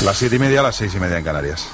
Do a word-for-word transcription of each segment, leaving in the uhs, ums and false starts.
Las siete y media, las seis y media en Canarias.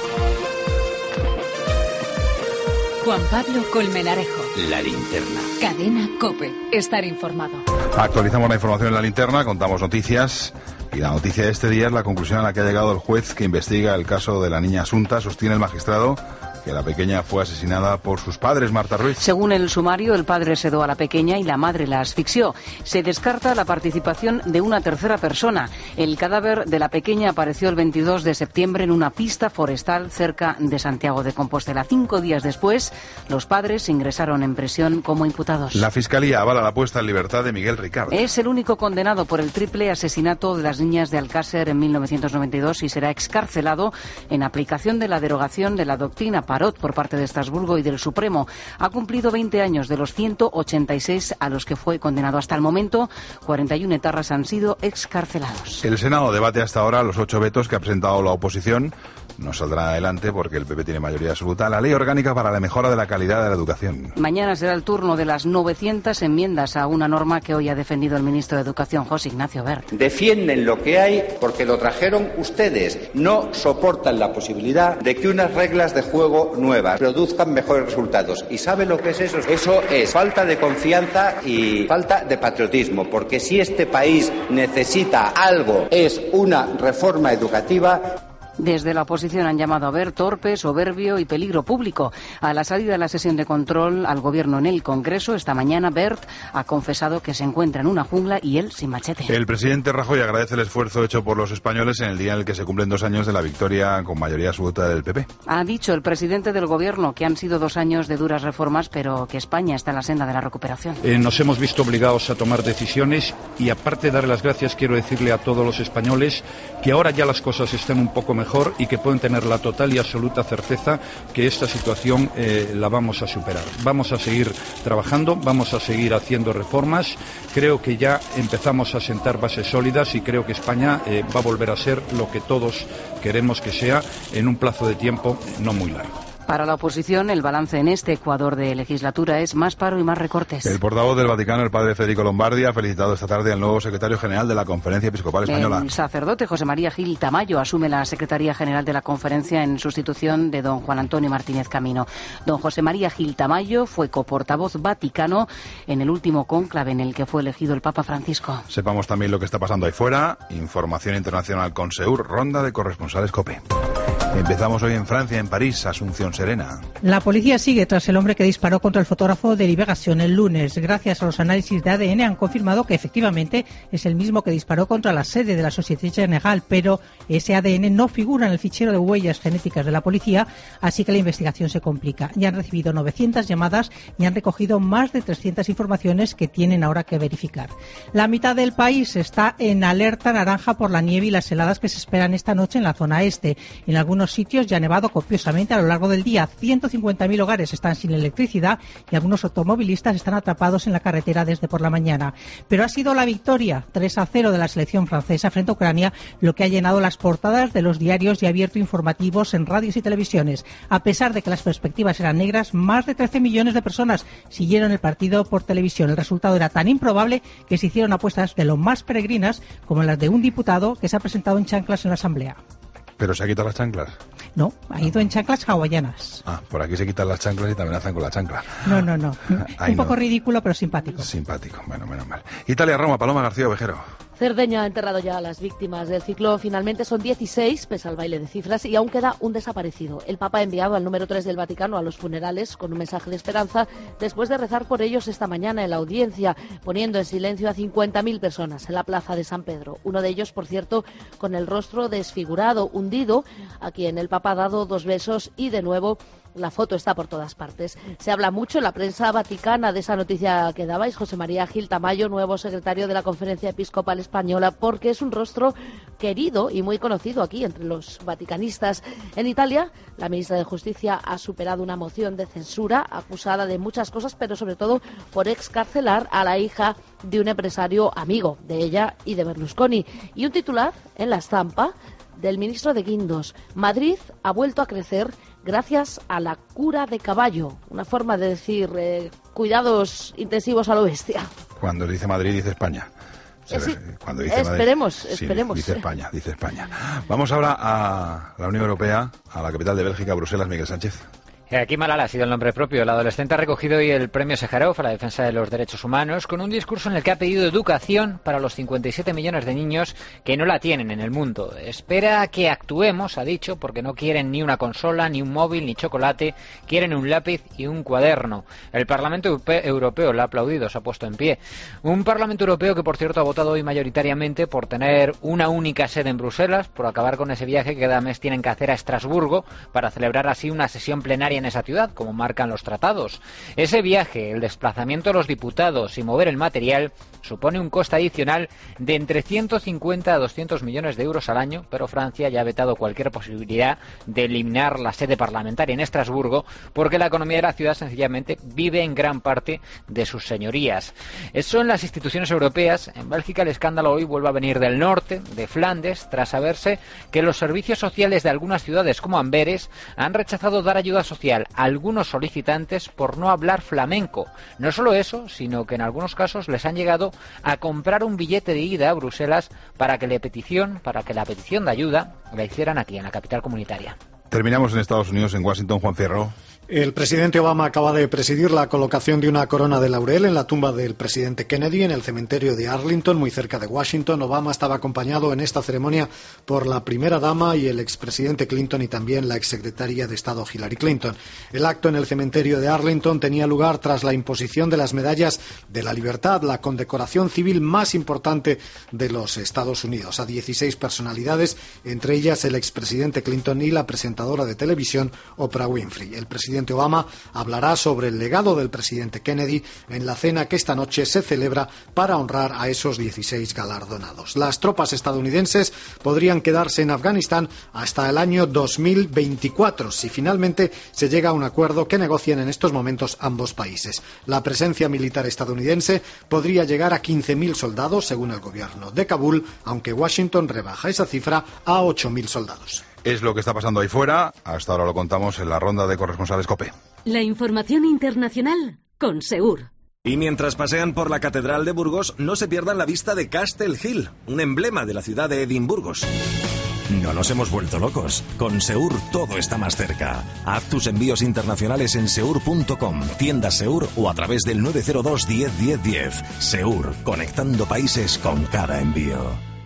Juan Pablo Colmenarejo. La linterna. Cadena COPE. Estar informado. Actualizamos la información en la linterna, contamos noticias. Y la noticia de este día es la conclusión a la que ha llegado el juez que investiga el caso de la niña Asunta. Sostiene el magistrado que la pequeña fue asesinada por sus padres, Marta Ruiz. Según el sumario, el padre sedó a la pequeña y la madre la asfixió. Se descarta la participación de una tercera persona. El cadáver de la pequeña apareció el veintidós de septiembre en una pista forestal cerca de Santiago de Compostela. Cinco días después, los padres ingresaron en prisión como imputados. La Fiscalía avala la puesta en libertad de Miguel Ricardo. Es el único condenado por el triple asesinato de las niñas de Alcácer en mil novecientos noventa y dos y será excarcelado en aplicación de la derogación de la doctrina Parot por parte de Estrasburgo y del Supremo. Ha cumplido veinte años de los ciento ochenta y seis a los que fue condenado. Hasta el momento, cuarenta y uno etarras han sido excarcelados. El Senado debate hasta ahora los ocho vetos que ha presentado la oposición. No saldrá adelante porque el P P tiene mayoría absoluta. La ley orgánica para la mejora de la calidad de la educación. Mañana será el turno de las novecientas enmiendas a una norma que hoy ha defendido el ministro de Educación, José Ignacio Wert. Defienden lo que hay porque lo trajeron ustedes. No soportan la posibilidad de que unas reglas de juego nuevas produzcan mejores resultados. ¿Y sabe lo que es eso? Eso es falta de confianza y falta de patriotismo. Porque si este país necesita algo, es una reforma educativa. Desde la oposición han llamado a Wert torpe, soberbio y peligro público. A la salida de la sesión de control al gobierno en el Congreso, esta mañana Wert ha confesado que se encuentra en una jungla y él sin machete. El presidente Rajoy agradece el esfuerzo hecho por los españoles en el día en el que se cumplen dos años de la victoria con mayoría absoluta del P P. Ha dicho el presidente del gobierno que han sido dos años de duras reformas, pero que España está en la senda de la recuperación. Eh, nos hemos visto obligados a tomar decisiones y, aparte de darle las gracias, quiero decirle a todos los españoles que ahora ya las cosas están un poco mejor y que pueden tener la total y absoluta certeza que esta situación eh, la vamos a superar. Vamos a seguir trabajando, vamos a seguir haciendo reformas. Creo que ya empezamos a sentar bases sólidas y creo que España eh, va a volver a ser lo que todos queremos que sea en un plazo de tiempo no muy largo. Para la oposición, el balance en este Ecuador de legislatura es más paro y más recortes. El portavoz del Vaticano, el padre Federico Lombardi, ha felicitado esta tarde al nuevo secretario general de la Conferencia Episcopal Española. El sacerdote José María Gil Tamayo asume la Secretaría General de la Conferencia en sustitución de don Juan Antonio Martínez Camino. Don José María Gil Tamayo fue coportavoz vaticano en el último cónclave en el que fue elegido el Papa Francisco. Sepamos también lo que está pasando ahí fuera. Información internacional con Seur, ronda de corresponsales COPE. Empezamos hoy en Francia, en París, Asunción Serena. La policía sigue tras el hombre que disparó contra el fotógrafo de Libération el lunes. Gracias a los análisis de A D N han confirmado que efectivamente es el mismo que disparó contra la sede de la Société Générale, pero ese A D N no figura en el fichero de huellas genéticas de la policía, así que la investigación se complica. Ya han recibido novecientas llamadas y han recogido más de trescientas informaciones que tienen ahora que verificar. La mitad del país está en alerta naranja por la nieve y las heladas que se esperan esta noche en la zona este. En algunos sitios ya ha nevado copiosamente a lo largo del día. ciento cincuenta mil hogares están sin electricidad y algunos automovilistas están atrapados en la carretera desde por la mañana. Pero ha sido la victoria tres a cero de la selección francesa frente a Ucrania lo que ha llenado las portadas de los diarios y ha abierto informativos en radios y televisiones. A pesar de que las perspectivas eran negras, más de trece millones de personas siguieron el partido por televisión. El resultado era tan improbable que se hicieron apuestas de lo más peregrinas, como las de un diputado que se ha presentado en chanclas en la Asamblea. ¿Pero se ha quitado las chanclas? No, ha ido en chanclas hawaianas. Ah, por aquí se quitan las chanclas y te amenazan con la chancla. No, no, no. Ay, un poco no. ridículo, pero simpático. Simpático, bueno, menos mal. Italia-Roma, Paloma García Ovejero. Cerdeña ha enterrado ya a las víctimas del ciclón. Finalmente son dieciséis, pese al baile de cifras, y aún queda un desaparecido. El Papa ha enviado al número tres del Vaticano a los funerales con un mensaje de esperanza después de rezar por ellos esta mañana en la audiencia, poniendo en silencio a cincuenta mil personas en la plaza de San Pedro. Uno de ellos, por cierto, con el rostro desfigurado, hundido, a quien el Papa ha dado dos besos y, de nuevo, la foto está por todas partes. Se habla mucho en la prensa vaticana de esa noticia que dabais, José María Gil Tamayo, nuevo secretario de la Conferencia Episcopal Española, porque es un rostro querido y muy conocido aquí entre los vaticanistas. En Italia, la ministra de Justicia ha superado una moción de censura acusada de muchas cosas, pero sobre todo por excarcelar a la hija de un empresario amigo de ella y de Berlusconi. Y un titular en la estampa del ministro de Guindos: Madrid ha vuelto a crecer gracias a la cura de caballo. Una forma de decir eh, cuidados intensivos a lo bestia. Cuando dice Madrid, dice España. Sí, cuando dice esperemos, Madrid, esperemos. Sí, dice España, dice España. Vamos ahora a la Unión Europea, a la capital de Bélgica, Bruselas, Miguel Sánchez. Aquí Malala ha sido el nombre propio. El adolescente ha recogido hoy el premio Sájarov a la defensa de los derechos humanos con un discurso en el que ha pedido educación para los cincuenta y siete millones de niños que no la tienen en el mundo. Espera que actuemos, ha dicho, porque no quieren ni una consola, ni un móvil, ni chocolate. Quieren un lápiz y un cuaderno. El Parlamento Europeo le ha aplaudido, se ha puesto en pie. Un Parlamento Europeo que, por cierto, ha votado hoy mayoritariamente por tener una única sede en Bruselas, por acabar con ese viaje que cada mes tienen que hacer a Estrasburgo para celebrar así una sesión plenaria en esa ciudad, como marcan los tratados. Ese viaje, el desplazamiento de los diputados y mover el material, supone un coste adicional de entre ciento cincuenta a doscientos millones de euros al año, pero Francia ya ha vetado cualquier posibilidad de eliminar la sede parlamentaria en Estrasburgo, porque la economía de la ciudad sencillamente vive en gran parte de sus señorías. Eso en las instituciones europeas. En Bélgica el escándalo hoy vuelve a venir del norte, de Flandes, tras saberse que los servicios sociales de algunas ciudades como Amberes han rechazado dar ayuda social a algunos solicitantes por no hablar flamenco. No solo eso, sino que en algunos casos les han llegado a comprar un billete de ida a Bruselas para que la petición, para que la petición de ayuda la hicieran aquí, en la capital comunitaria. Terminamos en Estados Unidos, en Washington, Juan Fierro. El presidente Obama acaba de presidir la colocación de una corona de laurel en la tumba del presidente Kennedy en el cementerio de Arlington, muy cerca de Washington. Obama estaba acompañado en esta ceremonia por la primera dama y el expresidente Clinton y también la exsecretaria de Estado Hillary Clinton. El acto en el cementerio de Arlington tenía lugar tras la imposición de las medallas de la libertad, la condecoración civil más importante de los Estados Unidos, a dieciséis personalidades, entre ellas el expresidente Clinton y la presentadora de televisión Oprah Winfrey. El presidente Obama hablará sobre el legado del presidente Kennedy en la cena que esta noche se celebra para honrar a esos dieciséis galardonados. Las tropas estadounidenses podrían quedarse en Afganistán hasta el año dos mil veinticuatro, si finalmente se llega a un acuerdo que negocian en estos momentos ambos países. La presencia militar estadounidense podría llegar a quince mil soldados, según el gobierno de Kabul, aunque Washington rebaja esa cifra a ocho mil soldados. Es lo que está pasando ahí fuera. Hasta ahora lo contamos en la ronda de corresponsales COPE. La información internacional con Seur. Y mientras pasean por la Catedral de Burgos, no se pierdan la vista de Castle Hill, un emblema de la ciudad de Edimburgos. No nos hemos vuelto locos. Con Seur todo está más cerca. Haz tus envíos internacionales en seur punto com, tienda Seur o a través del nueve cero dos diez diez diez. Seur, conectando países con cada envío.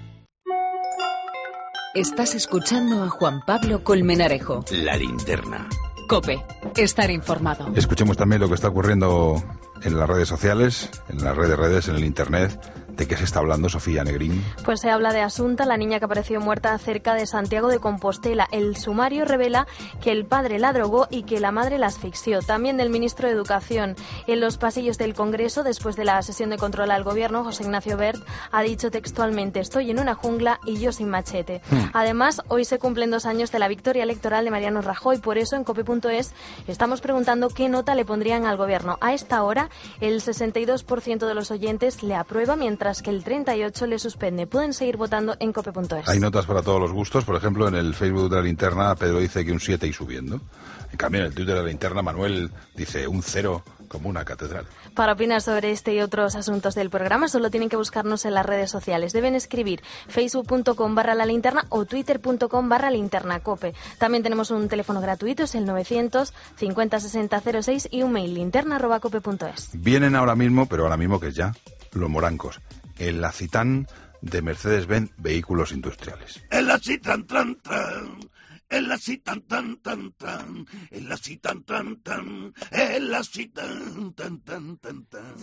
Estás escuchando a Juan Pablo Colmenarejo. La linterna. COPE. Estar informado. Escuchemos también lo que está ocurriendo en las redes sociales, en las redes redes, en el Internet. ¿De qué se está hablando, Sofía Negrín? Pues se habla de Asunta, la niña que apareció muerta cerca de Santiago de Compostela. El sumario revela que el padre la drogó y que la madre la asfixió. También del ministro de Educación. En los pasillos del Congreso, después de la sesión de control al gobierno, José Ignacio Wert ha dicho textualmente: estoy en una jungla y yo sin machete. Hmm. Además, hoy se cumplen dos años de la victoria electoral de Mariano Rajoy. Por eso, en cope punto es estamos preguntando qué nota le pondrían al gobierno. A esta hora, el sesenta y dos por ciento de los oyentes le aprueba, mientras que el treinta y ocho por ciento le suspende. Pueden seguir votando en cope punto es. Hay notas para todos los gustos. Por ejemplo, en el Facebook de la linterna, Pedro dice que un siete y subiendo. En cambio, en el Twitter de la linterna, Manuel dice un cero como una catedral. Para opinar sobre este y otros asuntos del programa, solo tienen que buscarnos en las redes sociales. Deben escribir facebook punto com barra la linterna o twitter punto com barra linterna cope. También tenemos un teléfono gratuito, es el novecientos cincuenta sesenta cero seis, y un mail, linterna arroba cope punto es. Vienen ahora mismo, pero ahora mismo que es ya, los morancos. En la Citán de Mercedes-Benz Vehículos Industriales. En la Citán, tran, tran. En la Citán, tan, tan, tan. En la Citán, tan, tan. En la Citán, tan, tan, tan, tan.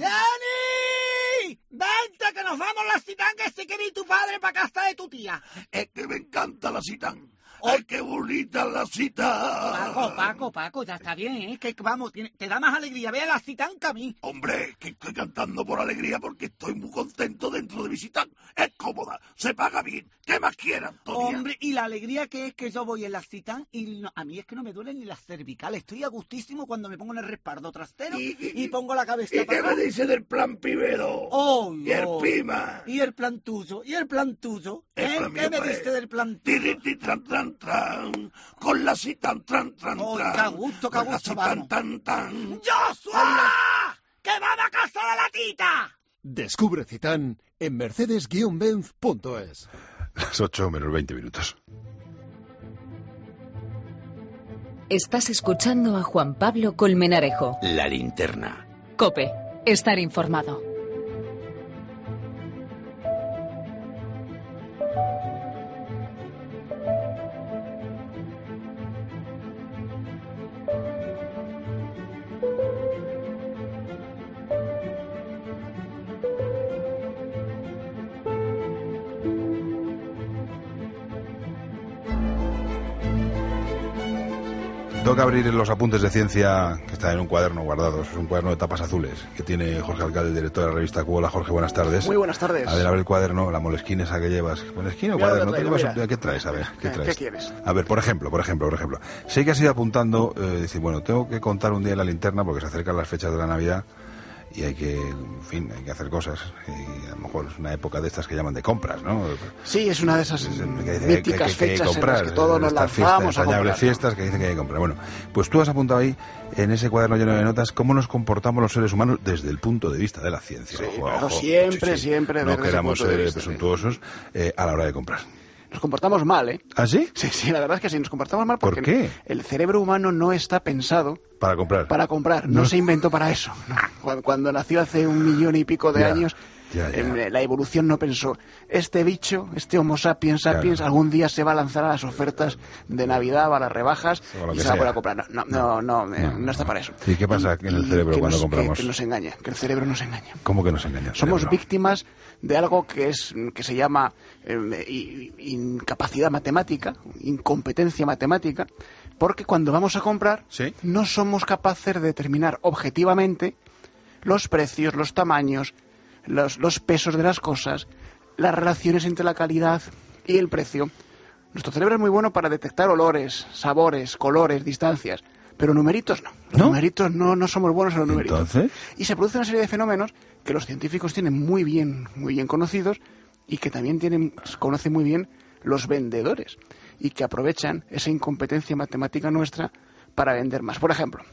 ¡Jani! ¡Vente que nos vamos a la Citán, que si querí tu padre para casa de tu tía! Es que me encanta la Citán. ¡Ay, qué bonita la Citán! Paco, Paco, Paco, ya está bien, ¿eh? Que vamos, tiene, te da más alegría ver a la Citán que a mí. Hombre, que estoy cantando por alegría porque estoy muy contento dentro de mi Citán. Es cómoda, se paga bien. ¿Qué más quieran, Antonia? Hombre, y la alegría que es que yo voy en la Citán y no, a mí es que no me duelen ni las cervicales. Estoy a gustísimo cuando me pongo en el respaldo trasero y, y, y pongo la cabeza ¿Y para qué me dice del plan Pibero? Oh, y el Pima. Y el plan tuyo, y el plan tuyo. ¿Eh? ¿Qué me dice del plan tuyo? Tiriti, tran, tran, tran. Con la Citán, tran, tran, tran. Oh, qué gusto, qué gusto, vamos. Tan, tan, tan. ¡Joshua! ¡Que vamos a casa de la tita! Descubre Citán en mercedes guion benz punto es. Las ocho menos veinte minutos. Estás escuchando a Juan Pablo Colmenarejo. La linterna. COPE. Estar informado. Tengo que abrir los apuntes de ciencia que están en un cuaderno guardados. Es un cuaderno de tapas azules que tiene Jorge Alcalde, el director de la revista Cubo. Hola, Jorge, buenas tardes. Muy buenas tardes. A ver, abre el cuaderno, la molesquina esa que llevas. ¿Molesquina o Mira, cuaderno? traigo, ¿Qué, llevas? ¿Qué traes? A ver, ¿qué traes? ¿Qué quieres? A ver, por ejemplo, por ejemplo, por ejemplo. Sé que has ido apuntando, eh, dice, bueno, tengo que contar un día en la linterna porque se acercan las fechas de la Navidad y hay que, en fin, hay que hacer cosas. Y a lo mejor es una época de estas que llaman de compras, ¿no? Sí, es una de esas que, míticas que, que, fechas que comprar, en las que todos nos lanzamos fiestas, a comprar. entrañables fiestas que dicen que hay que comprar. Bueno, pues tú has apuntado ahí, en ese cuaderno lleno de notas, cómo nos comportamos los seres humanos desde el punto de vista de la ciencia. Sí, ojo, claro, ojo, siempre, sí, sí. siempre. No queramos ser vista, presuntuosos sí. eh, a la hora de comprar. Nos comportamos mal, ¿eh? ¿Ah, sí? Sí, sí, la verdad es que sí, nos comportamos mal porque ¿Por qué? El cerebro humano no está pensado para comprar. Para comprar, no, no se inventó para eso. No. Cuando, cuando nació hace un millón y pico de ya, años, ya, ya. Eh, la evolución no pensó, este bicho, este Homo sapiens sapiens, claro. algún día se va a lanzar a las ofertas de Navidad, a las rebajas, y se va a poder comprar. No, no, no, no, no, no, no está para eso. ¿Y qué pasa en el cerebro cuando nos, compramos? Que, que nos engaña, que el cerebro nos engaña. ¿Cómo que nos engaña? Somos víctimas de algo que es que se llama eh, incapacidad matemática, incompetencia matemática, porque cuando vamos a comprar ¿Sí? no somos capaces de determinar objetivamente los precios, los tamaños, los, los pesos de las cosas, las relaciones entre la calidad y el precio. Nuestro cerebro es muy bueno para detectar olores, sabores, colores, distancias, pero numeritos no. Los ¿No? numeritos no, no somos buenos en los numeritos. ¿Entonces? Y se produce una serie de fenómenos que los científicos tienen muy bien, muy bien conocidos y que también tienen, conocen muy bien los vendedores y que aprovechan esa incompetencia matemática nuestra para vender más. Por ejemplo,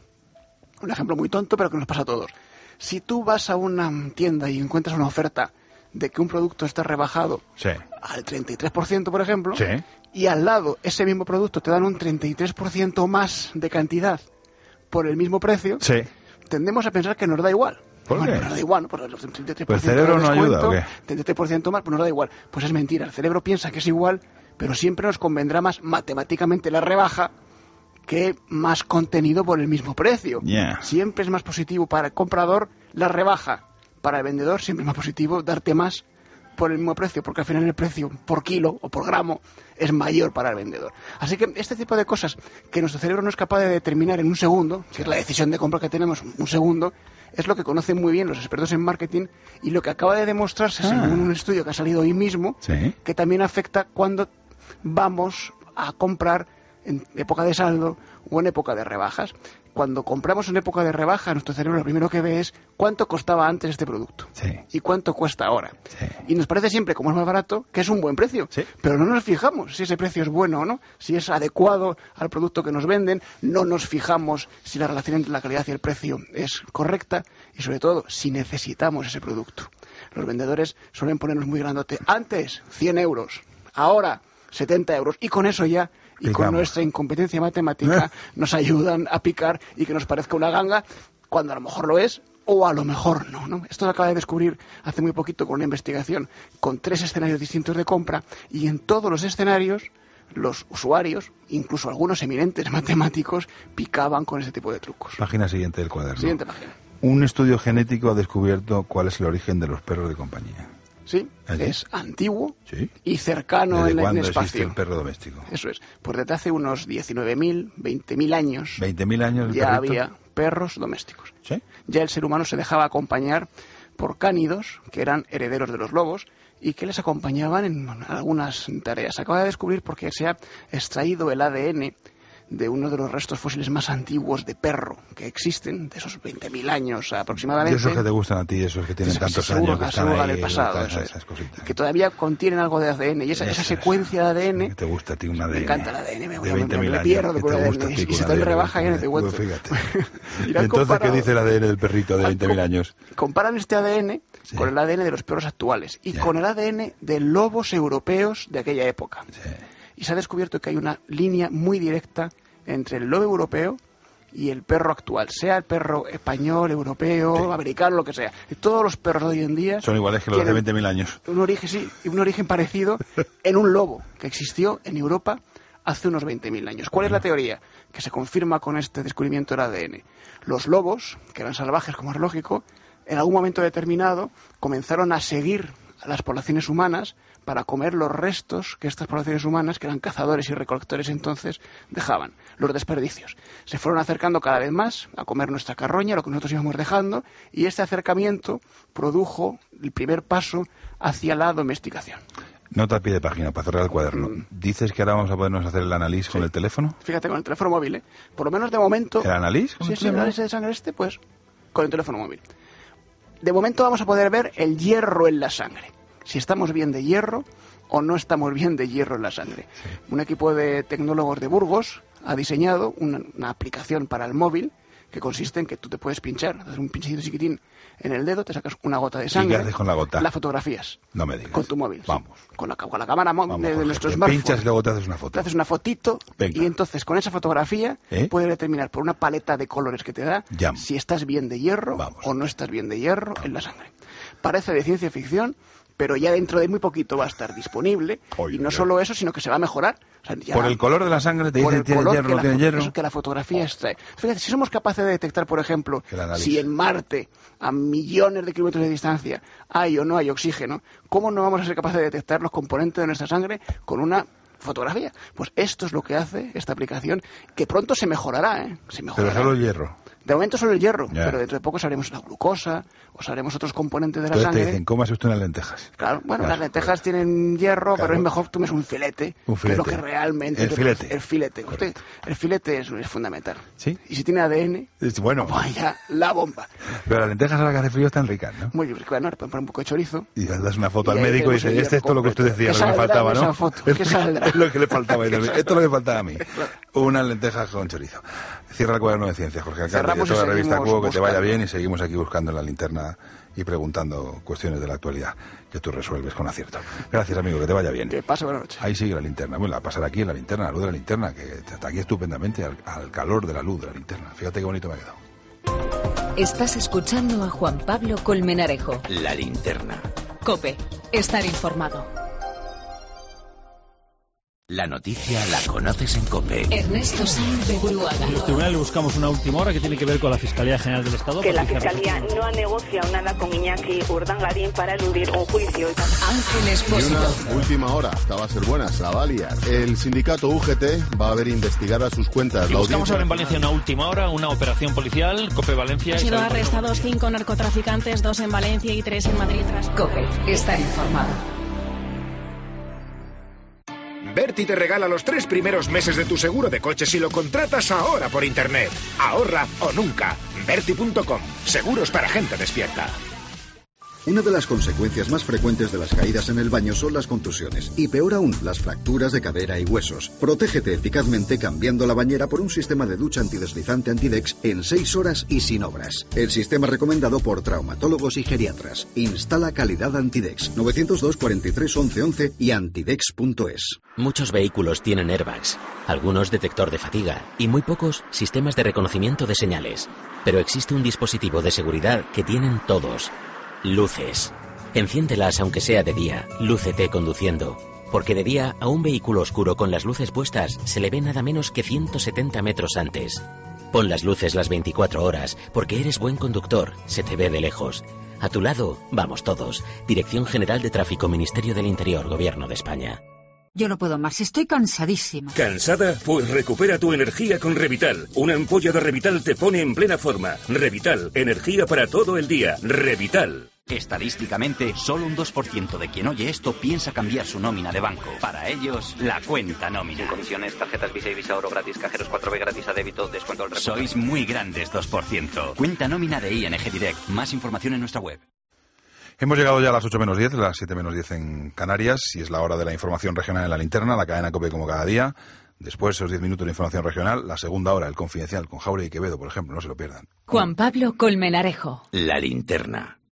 un ejemplo muy tonto pero que nos pasa a todos. Si tú vas a una tienda y encuentras una oferta de que un producto está rebajado sí. al treinta y tres por ciento, por ejemplo, sí. y al lado ese mismo producto te dan un treinta y tres por ciento más de cantidad por el mismo precio, sí. tendemos a pensar que nos da igual. ¿Por bueno, qué? nos da igual, ¿no? Por el treinta y tres por ciento pues el cerebro de no ayuda, ¿o qué? treinta y tres por ciento más, pues nos da igual. Pues es mentira, el cerebro piensa que es igual, pero siempre nos convendrá más matemáticamente la rebaja que más contenido por el mismo precio. Yeah. Siempre es más positivo para el comprador la rebaja. Para el vendedor siempre es más positivo darte más por el mismo precio, porque al final el precio por kilo o por gramo es mayor para el vendedor. Así que este tipo de cosas que nuestro cerebro no es capaz de determinar en un segundo, que es la decisión de compra que tenemos un segundo, es lo que conocen muy bien los expertos en marketing y lo que acaba de demostrarse ah. según un estudio que ha salido hoy mismo, ¿sí? que también afecta cuando vamos a comprar en época de saldo o en época de rebajas. Cuando compramos en época de rebaja, nuestro cerebro lo primero que ve es cuánto costaba antes este producto sí. y cuánto cuesta ahora. Sí. Y nos parece siempre, como es más barato, que es un buen precio. Sí. Pero no nos fijamos si ese precio es bueno o no, si es adecuado al producto que nos venden, no nos fijamos si la relación entre la calidad y el precio es correcta y, sobre todo, si necesitamos ese producto. Los vendedores suelen ponernos muy grandote. Antes, cien euros. Ahora, setenta euros. Y con eso ya... y con nuestra incompetencia matemática nos ayudan a picar y que nos parezca una ganga cuando a lo mejor lo es o a lo mejor no, ¿no? Esto se acaba de descubrir hace muy poquito con una investigación con tres escenarios distintos de compra y en todos los escenarios los usuarios, incluso algunos eminentes matemáticos, picaban con ese tipo de trucos. Página siguiente del cuaderno. Siguiente página. Un estudio genético ha descubierto cuál es el origen de los perros de compañía. Sí, ¿Allí? Es antiguo ¿Sí? y cercano ¿Desde en, cuándo en espacio. existe el perro doméstico? Eso es. Pues desde hace unos diecinueve mil, veinte mil años, veinte mil años ya perrito? había perros domésticos. ¿Sí? Ya el ser humano se dejaba acompañar por cánidos, que eran herederos de los lobos, y que les acompañaban en algunas tareas. Se acaba de descubrir porque se ha extraído el A D N de uno de los restos fósiles más antiguos de perro que existen, de esos veinte mil años aproximadamente. De esos que te gustan a ti, esos que tienen esos tantos que años, que están ahí, del pasado, esas, esas cositas. Que todavía contienen algo de A D N, y esa, esa secuencia de A D N... ¿Te gusta a ti un A D N? Me encanta el A D N, me, de veinte mil me, me años, pierdo que por te el gusta A D N, a ti y un si A está D N, en rebaja ya no te pues cuento. fíjate. Entonces, ¿qué dice el A D N del perrito de veinte mil años? Comparan este A D N sí. con el A D N de los perros actuales y sí. con el A D N de lobos europeos de aquella época. Sí. Y se ha descubierto que hay una línea muy directa entre el lobo europeo y el perro actual, sea el perro español, europeo, sí. americano, lo que sea. Y todos los perros de hoy en día son iguales que los de veinte mil años. Un origen, sí, un origen parecido en un lobo que existió en Europa hace unos veinte mil años. ¿Cuál es la teoría? Que se confirma con este descubrimiento del A D N. Los lobos, que eran salvajes, como es lógico, en algún momento determinado comenzaron a seguir a las poblaciones humanas para comer los restos que estas poblaciones humanas, que eran cazadores y recolectores entonces, dejaban, los desperdicios. Se fueron acercando cada vez más a comer nuestra carroña, lo que nosotros íbamos dejando, y este acercamiento produjo el primer paso hacia la domesticación. Nota a pie de página para cerrar el cuaderno. Mm. ¿Dices que ahora vamos a podernos hacer el análisis sí. con el teléfono? Fíjate, con el teléfono móvil, ¿eh? Por lo menos de momento... ¿El análisis? Sí, sí, el análisis de sangre este, pues, con el teléfono móvil. De momento vamos a poder ver el hierro en la sangre. Si estamos bien de hierro o no estamos bien de hierro en la sangre. Sí. Un equipo de tecnólogos de Burgos ha diseñado una, una aplicación para el móvil que consiste en que tú te puedes pinchar, hacer un pinchito chiquitín en el dedo, te sacas una gota de sangre. ¿Y qué haces con la gota? La fotografías. No me digas. Con tu móvil. Vamos. Con la, con la cámara móvil Vamos, de, de Jorge, nuestro te smartphone. pinchas y luego te haces una foto. Te haces una fotito. Venga. Y entonces con esa fotografía ¿Eh? puedes determinar por una paleta de colores que te da Jam. si estás bien de hierro Vamos. o no estás bien de hierro Vamos. en la sangre. Parece de ciencia ficción, pero ya dentro de muy poquito va a estar disponible. Oye, y no oye. solo eso, sino que se va a mejorar. O sea, ya, por el color de la sangre te dicen tiene hierro, no tiene hierro. Eso que la fotografía extrae. Fíjate, si somos capaces de detectar, por ejemplo, si en Marte, a millones de kilómetros de distancia, hay o no hay oxígeno, ¿cómo no vamos a ser capaces de detectar los componentes de nuestra sangre con una fotografía? Pues esto es lo que hace esta aplicación, que pronto se mejorará, ¿eh? Se mejorará. Pero solo el hierro. De momento solo el hierro, ya. pero dentro de poco sabremos la glucosa o sabremos otros componentes de la Entonces sangre. Te dicen, cómase usted unas lentejas. Claro, bueno, claro, las lentejas claro. tienen hierro, claro. pero es mejor que tomes un filete, un filete. que es lo que realmente... El filete. El filete. Usted, el filete es, es fundamental. ¿Sí? Y si tiene A D N, es, bueno. vaya la bomba. Pero las lentejas ahora que hace frío están ricas, ¿no? Muy bien, bueno, le pueden poner un poco de chorizo. Y le das una foto y al médico y dice, este es todo lo que usted decía, lo que me faltaba, ¿no? Foto? ¿Qué saldrá? Es lo que le faltaba. Esto es lo que me faltaba a mí. Unas lentejas con chorizo. Cierra el cuaderno de ciencia, Jorge Alcalde, de toda la revista Cubo, que te vaya bien, y seguimos aquí buscando en la linterna y preguntando cuestiones de la actualidad que tú resuelves con acierto. Gracias, amigo, que te vaya bien. Que pase buena noche. Ahí sigue la linterna. Bueno, a pasar aquí en la linterna, la luz de la linterna, que está aquí estupendamente al, al calor de la luz de la linterna. Fíjate qué bonito me ha quedado. Estás escuchando a Juan Pablo Colmenarejo. La linterna. COPE. Estar informado. La noticia la conoces en COPE. Ernesto Sáenz de Buruaga. En los tribunales buscamos una última hora que tiene que ver con la Fiscalía General del Estado. Que la Fiscalía no ha negociado nada con Iñaki Urdangarín para eludir un juicio. Ángel Expósito. Y una última hora, esta va a ser buena, se la va a liar. El sindicato U G T va a ver investigar a sus cuentas. Y buscamos ahora en Valencia una última hora, una operación policial, COPE Valencia. Han sido arrestados cinco narcotraficantes, dos en Valencia y tres en Madrid. COPE. Está informado. Berti te regala los tres primeros meses de tu seguro de coche si lo contratas ahora por internet. Ahorra o nunca. Berti punto com. Seguros para gente despierta. Una de las consecuencias más frecuentes de las caídas en el baño son las contusiones y peor aún, las fracturas de cadera y huesos. Protégete eficazmente cambiando la bañera por un sistema de ducha antideslizante Antidex en seis horas y sin obras. El sistema recomendado por traumatólogos y geriatras. Instala calidad Antidex. nueve cero dos, cuarenta y tres, once, once y antidex punto es. Muchos vehículos tienen airbags, algunos detector de fatiga y muy pocos sistemas de reconocimiento de señales. Pero existe un dispositivo de seguridad que tienen todos. Luces. Enciéndelas aunque sea de día. Lúcete conduciendo. Porque de día a un vehículo oscuro con las luces puestas se le ve nada menos que ciento setenta metros antes. Pon las luces las veinticuatro horas, porque eres buen conductor, se te ve de lejos. A tu lado, vamos todos. Dirección General de Tráfico, Ministerio del Interior, Gobierno de España. Yo no puedo más, estoy cansadísima. ¿Cansada? Pues recupera tu energía con Revital. Una ampolla de Revital te pone en plena forma. Revital, energía para todo el día. Revital. Estadísticamente, solo un dos por ciento de quien oye esto piensa cambiar su nómina de banco. Para ellos, la cuenta nómina. Sin comisiones, tarjetas Visa y Visa Oro gratis, cajeros cuatro B gratis a débito, descuento al reporte. Sois muy grandes, dos por ciento. Cuenta nómina de I N G Direct. Más información en nuestra web. Hemos llegado ya a las ocho menos diez, las siete menos diez en Canarias, y es la hora de la información regional en la linterna, la cadena COPE como cada día. Después, esos diez minutos de información regional, la segunda hora, el Confidencial, con Jauregui y Quevedo, por ejemplo, no se lo pierdan. Juan Pablo Colmenarejo. La linterna.